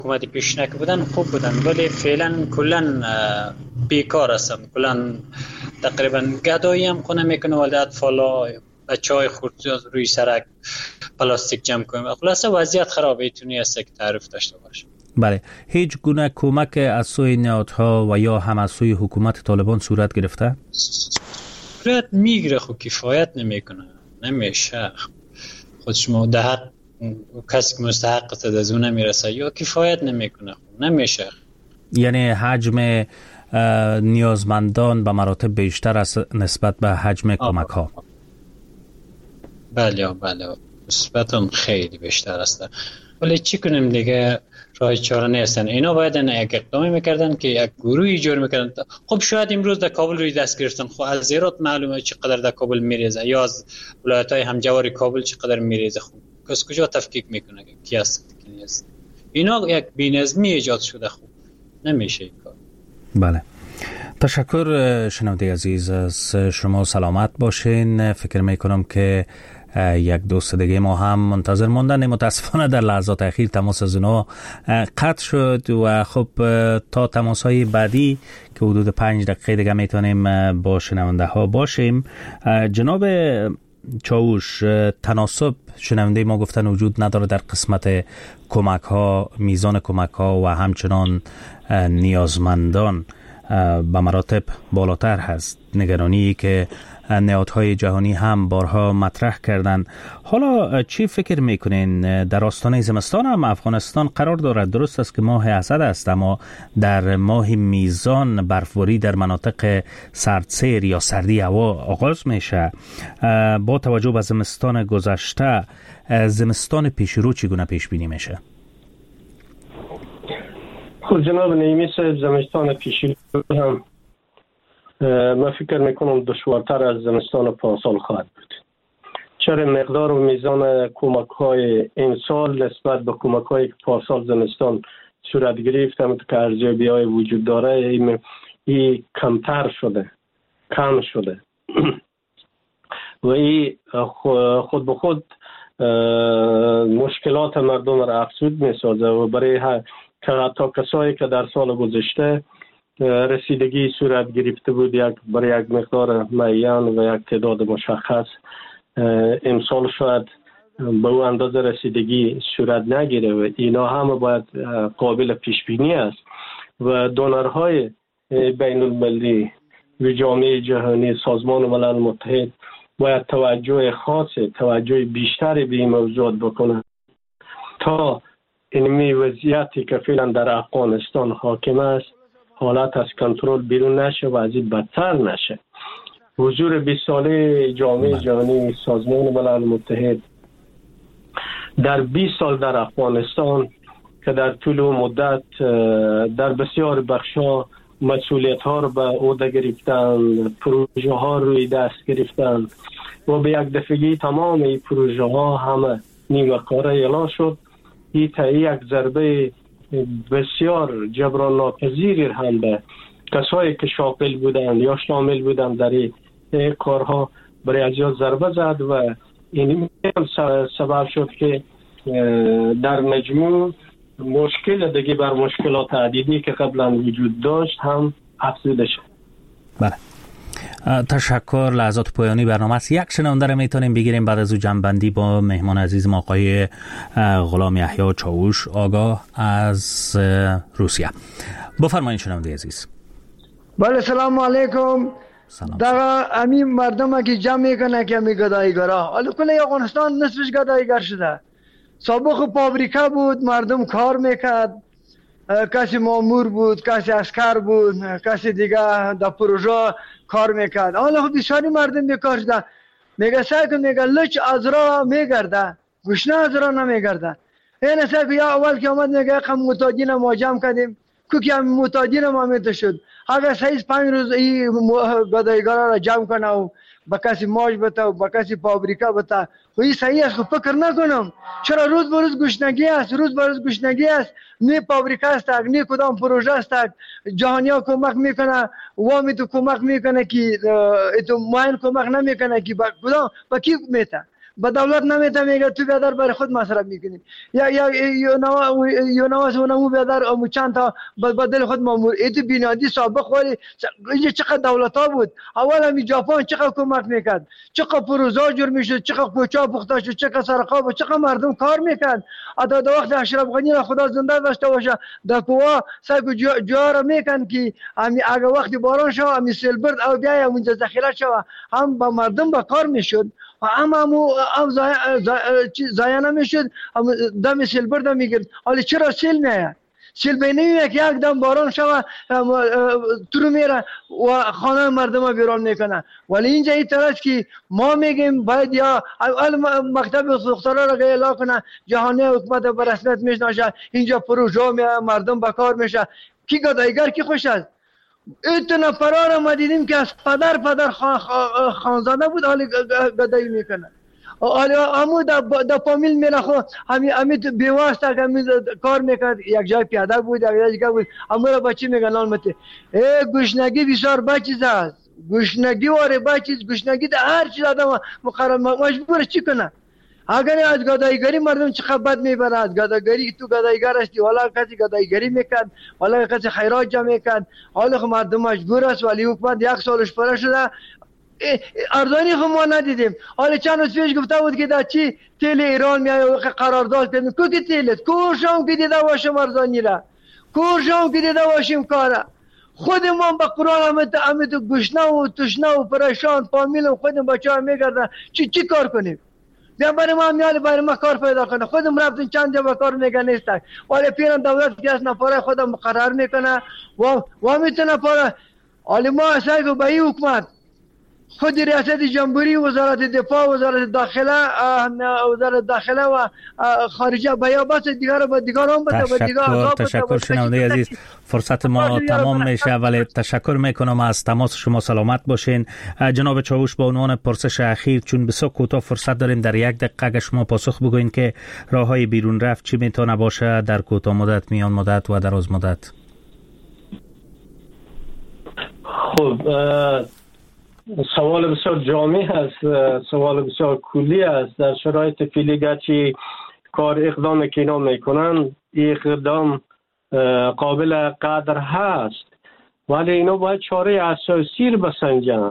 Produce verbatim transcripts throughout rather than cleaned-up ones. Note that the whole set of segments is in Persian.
حکومت پیشنک بودن خوب بودن، ولی فعلا کلا بیکار هستم. کلا تقریبا گدایی هم خونه میکنه ولی اطفالا بچه های خورد روی سرک پلاستیک جمع کنیم. خلاصه وضعیت خرابه. ایتونی هست که تعریف داشته باشه. بله، هیچ گونه کمک از سوی نهادها و یا هم از سوی حکومت طالبان صورت گرفته؟ صورت میگیره، خب کفایت نمیکنه، نمیشه. خودش مدهق کسی که مستحق است از اون نمیرسه یا کفایت نمیکنه، خب نمیشه. یعنی حجم نیازمندان به مراتب بیشتر است نسبت به حجم کمک ها. بله بله، نسبتاً خیلی بیشتر است. ولی چی کنیم دیگه، راه چاره نیستن. اینا باید یک اقدامی میکردن که یک گروهی جور میکردن. خب شاید امروز در کابل روی دست گرفتن، خب از زیرات معلومه چقدر در کابل میریزه یا از ولایت‌های همجوار کابل چقدر میریزه. خب کس کجا تفکیک میکنه کی است کی نیست؟ اینا یک بی‌نظمی ایجاد شده، خب نمیشه این کار. بله، تشکر شنونده عزیز از شما. سلامت باشین. فکر میکنم که یک دوست دیگه ما هم منتظر موندن. متاسفانه در لحظات اخیر تماس از اونا قطع شد و خب تا تماس های بعدی که حدود پنج دقیقه دیگه میتونیم با شنونده ها باشیم. جناب چاوش، تناسب شنونده ما گفتن وجود نداره در قسمت کمک ها، میزان کمک ها و همچنان نیازمندان به مراتب بالاتر هست. نگرانی که نهادهای جهانی هم بارها مطرح کردند. حالا چی فکر میکنین؟ در آستانه زمستان هم افغانستان قرار دارد. درست است که ماه اسد است، اما در ماه میزان برفباری در مناطق سردسیر یا سردی هوا آغاز میشه. با توجه به زمستان گذشته، زمستان پیش رو چگونه پیش بینی میشه؟ خب جناب نعیمی صاحب، زمستان پیش رو هم من فکر میکنم دشوارتر از زمستان پارسال خواهد بود. چرا مقدار و میزان کمک های این سال نسبت به کمک های که پارسال زمستان صورت گرفت هم که ارزیابی های وجود داره، این, این کمتر شده، کم شده و این خود به خود مشکلات مردم را افزود می سازه و برای تا کسایی که در سال گذشته رسیدگی صورت گرفته بود یک برای یک مقدار معین و یک تعداد مشخص، امسال شاید به اون اندازه رسیدگی صورت نگیره و اینا همه باید قابل پیش بینی است و دونرهای بین المللی و جامعه جهانی، سازمان ملل متحد باید توجه خاصه، توجه بیشتری به این موضوع بکنه تا اینمی وضعیتی که فعلا در افغانستان حاکم است حالت از کنترل بیرون نشه و از این بدتر نشه. حضور بیست ساله جامعه جهانی، سازمان ملل متحد در بیست سال در افغانستان که در طول مدت در بسیار بخشا مسئولیت ها رو به عهده گرفتن، پروژه ها روی دست گرفتن و به یک دفعگی تمام این پروژه ها همه نیمه کاره اعلان شد. این تا یک ضربه بسیار جبران ناپذیری هم به کسایی که شاغل بودن یا شامل بودن در این کارها برای ازیا ضربه زد و این سبب شد که در مجموع مشکل دیگه بر مشکلات عدیدی که قبلا وجود داشت هم افزوده شد. بله، تشکر. لحظات پایانی برنامه است. یک شنونده رو میتونیم بگیریم بعد از او جنبندی با مهمان عزیزم آقای غلام یحیی چاوش آگاه از روسیه. بفرمایید شنونده عزیز. بله، سلام علیکم. در همین مردم که جمع میکنه که می گدایگرا، حالا کل افغانستان نصفش گدایگر شده. سابق فابریکه بود، مردم کار میکرد، کسی مامور بود، کسی اسکر بود، کسی دیگه در پروژه کار میکرد. حالا خب بسیاری مردم بیکار شده. میگه سعی کن، میگه لچ از راه میگرده، گشنه از راه نمیگرده. این سعی که یا اول که آمد میگه کم متاجین ما جمع کردیم که که متاجین ما میته شد. اگر سعیز پنج روز این گدایگارا را جمع کنه و با کسی ماش بته و با کسی فابریکه بته، و این صحیح است. خب فکر نکنم چرا روز به روز گشنگی است، روز به روز گشنگی است. نه فابریکه است، نه کدام پروژه است. جهانیا کمک میکنه، وامی تو کمک میکنه که تو ماین کمک نمیکنه که با کدام با کی میته. به دولت نمیتونه میگه تو بیادر برای خود مصرف میکنیم یا یا یا نوا یا نواس اونمو بیادر امو چند تا بدل خود مامور ایت بینادی سابق ولی اینجا چقدر دولت ها بود اول همی ژاپن چقدر کمک میکرد چقدر پروژه جور میشد چقدر کوچا پخته شد چقدر سرقاب چقدر مردم کار میکرد ادا در وقت اشرف غنی را خدا زنده داشته باشه در کوه سگ جوار میکن که همی اگه وقتی باران شو همی سیل برد او بیای اونجا ذخیره شو هم با مردم با کار میشد و هم همو هم ضایع نمیشد دم سیل برد میگرد حالا چرا سیل میاد سیل بینه یک یک دم باران شوه ترو میره و خانه مردم بیرون میکنه ولی اینجا این طرح که ما میگیم باید یا اول مکتب سوختاره را اعلام کنه جهانی حکومت به رسمیت میشناسه اینجا پروژه مردم به کار میشه کی گدایگر کی خوش است اتنا فرار ما دیدیم که از پدر پدر خانزاده بود حالی گدایی میکنه حالی همو در فامیل میره خو همی همی بیواسته که همی کار میکرد یک جای پیاده بود یک جای بود همو را بچی میگن آلمتی ای گوشنگی بسیار بچیز است گوشنگی واره بچیز گوشنگی در هر چیز آدم مقرر مجبور چی کنه اگر از گدایگری مردم چقدر بد میبره از گدایگری تو گدایگر هستی والا کسی گدایگری میکرد والا کسی خیرات جمع میکرد حالا مردم مجبور است ولی حکومت یک سالش پره شده ارزانی خو ما ندیدیم حالا چند روز پیش گفته بود که در چی تیل ایران میایه قرارداد کنیم کو که تیلت کورشام که دیده باشم ارزانی را کورشام که دیده باشیم کاره خودمون با قرآن همه همه تو گشنه و تشنه و پریشان فامیل خودم بچه ها میگردن چی چی کار کنیم بیا برای ما میاله برای ما کار پیدا کنه خودم رفتیم چند جا با کار میگه نیستک ولی پیران دولت که از نفره خودم مقرر میکنه و و میتونه پاره حالی ما اصلا که به این حکومت خود ریاست جمهوری وزارت دفاع وزارت داخله وزارت داخله و خارجه بیا بس دیگر با دیگر هم بده و دیگر تشکر شنونده عزیز فرصت ما تمام میشه ولی تشکر میکنم از تماس شما سلامت باشین جناب چاوش با عنوان پرسش اخیر چون بسیار کوتاه فرصت داریم در یک دقیقه اگه شما پاسخ بگوین که راههای بیرون رفت چی میتونه باشه در کوتاه مدت میان مدت و دراز مدت خب سوال بسیار جامع هست سوال بسیار کلی است در شرایط فعلی گرچه کار اقدام که اینا میکنن اقدام قابل قدر هست ولی اینا باید چاره اساسی رو بسنجن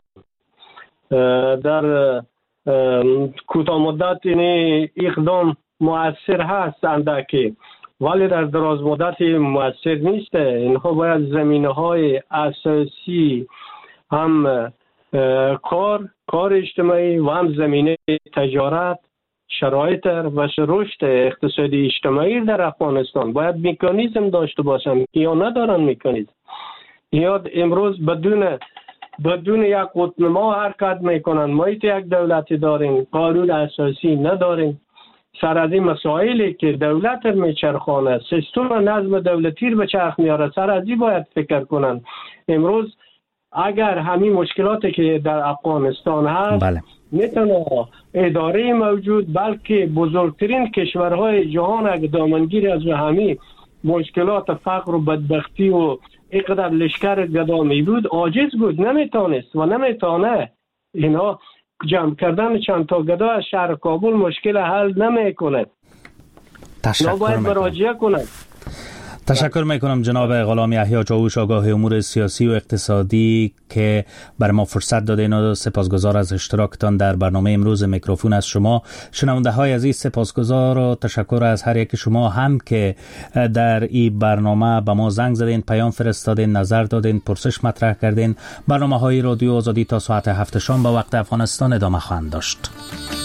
در کوتاه مدت این اقدام مؤثر هست اندکی ولی در دراز مدت مؤثر نیست اینها باید زمینه های اساسی هم کار کار اجتماعی و هم زمینه تجارت شرایط و رشد اقتصادی اجتماعی در افغانستان باید مکانیزم داشته باشن یا ندارن مکانیزم یا امروز بدون بدون یک قطب‌نما حرکت میکنن ما یک دولتی داریم قانون اساسی نداریم سر از این مسائلی که دولت میچرخانه سیستم نظم دولتی رو به چرخ میاره سر از این باید فکر کنن امروز اگر همین مشکلاتی که در افغانستان هست بله. میتونه اداره موجود بلکه بزرگترین کشورهای جهان اگر دامنگیر از همین مشکلات فقر و بدبختی و اقدر لشکر گدامی بود عاجز بود نمیتونست و نمیتونه اینا جمع کردن چند تا گدا از شهر کابل مشکل حل نمیکنه تشکر باید مراجعه کنند تشکر میکنم جناب غلام یحیی چاوش آگاه امور سیاسی و اقتصادی که بر ما فرصت دادین و سپاسگزار از اشتراکتان در برنامه امروز میکروفون از شما شنونده های عزیز سپاسگزار و تشکر از هر یک شما هم که در این برنامه به ما زنگ زدین پیام فرستادین نظر دادین پرسش مطرح کردین برنامه های رادیو آزادی تا ساعت هفت شام به وقت افغانستان ادامه خواهند داشت.